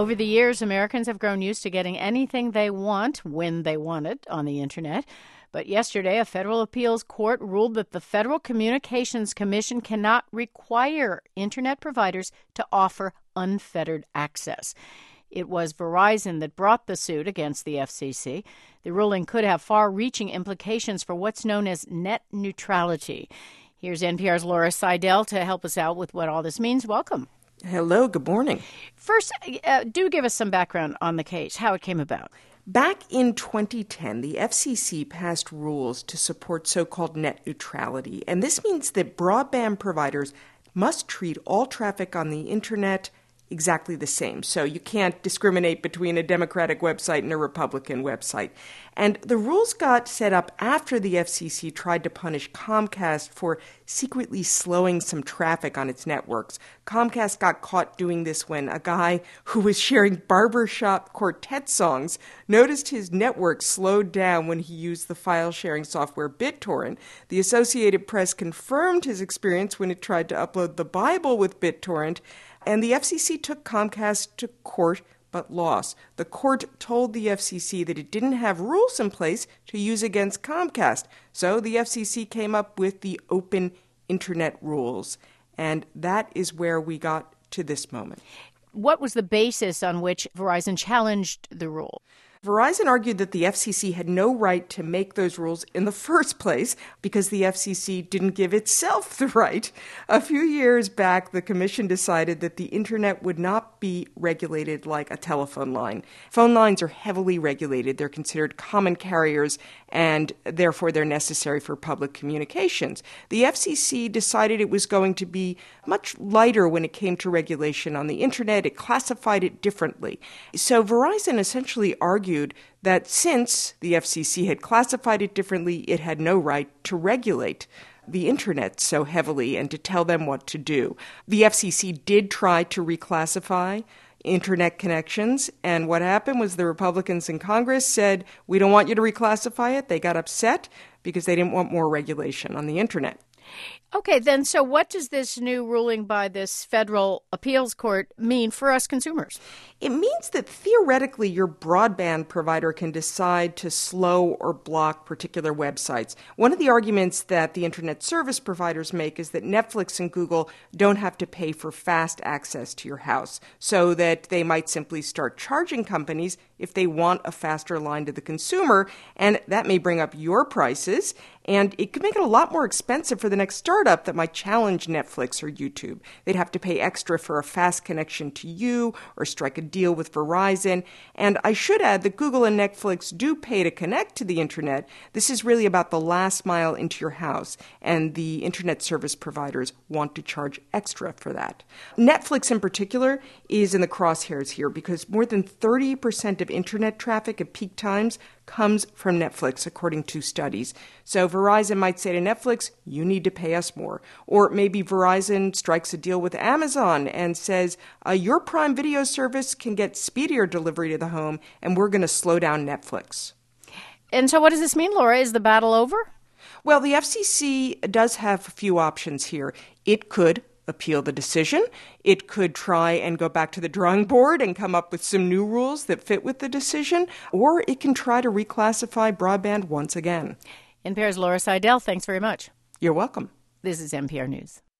Over the years, Americans have grown used to getting anything they want when they want it on the Internet. But yesterday, a federal appeals court ruled that the Federal Communications Commission cannot require Internet providers to offer unfettered access. It was Verizon that brought the suit against the FCC. The ruling could have far-reaching implications for what's known as net neutrality. Here's NPR's Laura Seidel to help us out with what all this means. Welcome. Hello, good morning. First, do give us some background on the case, how it came about. Back in 2010, the FCC passed rules to support so-called net neutrality, and this means that broadband providers must treat all traffic on the Internet exactly the same. So you can't discriminate between a Democratic website and a Republican website. And the rules got set up after the FCC tried to punish Comcast for secretly slowing some traffic on its networks. Comcast got caught doing this when a guy who was sharing barbershop quartet songs noticed his network slowed down when he used the file-sharing software BitTorrent. The Associated Press confirmed his experience when it tried to upload the Bible with BitTorrent, and the FCC took Comcast to court but lost. The court told the FCC that it didn't have rules in place to use against Comcast. So the FCC came up with the Open Internet rules. And that is where we got to this moment. What was the basis on which Verizon challenged the rule? Verizon argued that the FCC had no right to make those rules in the first place because the FCC didn't give itself the right. A few years back, the commission decided that the Internet would not be regulated like a telephone line. Phone lines are heavily regulated. They're considered common carriers, and therefore they're necessary for public communications. The FCC decided it was going to be much lighter when it came to regulation on the Internet. It classified it differently. So Verizon essentially argued that since the FCC had classified it differently, it had no right to regulate the Internet so heavily and to tell them what to do. The FCC did try to reclassify Internet connections, and what happened was the Republicans in Congress said, we don't want you to reclassify it. They got upset because they didn't want more regulation on the Internet. Okay, then, so what does this new ruling by this federal appeals court mean for us consumers? It means that theoretically your broadband provider can decide to slow or block particular websites. One of the arguments that the Internet service providers make is that Netflix and Google don't have to pay for fast access to your house, so that they might simply start charging companies if they want a faster line to the consumer, and that may bring up your prices, and it could make it a lot more expensive for the next startup that might challenge Netflix or YouTube. They'd have to pay extra for a fast connection to you or strike a deal with Verizon. And I should add that Google and Netflix do pay to connect to the Internet. This is really about the last mile into your house, and the Internet service providers want to charge extra for that. Netflix in particular is in the crosshairs here because more than 30% of Internet traffic at peak times comes from Netflix, according to studies. So Verizon might say to Netflix, you need to pay us more. Or maybe Verizon strikes a deal with Amazon and says, your Prime Video service can get speedier delivery to the home, and we're going to slow down Netflix. And so what does this mean, Laura? Is the battle over? Well, the FCC does have a few options here. It could appeal the decision. It could try and go back to the drawing board and come up with some new rules that fit with the decision, or it can try to reclassify broadband once again. NPR's Laura Seidel, thanks very much. You're welcome. This is NPR News.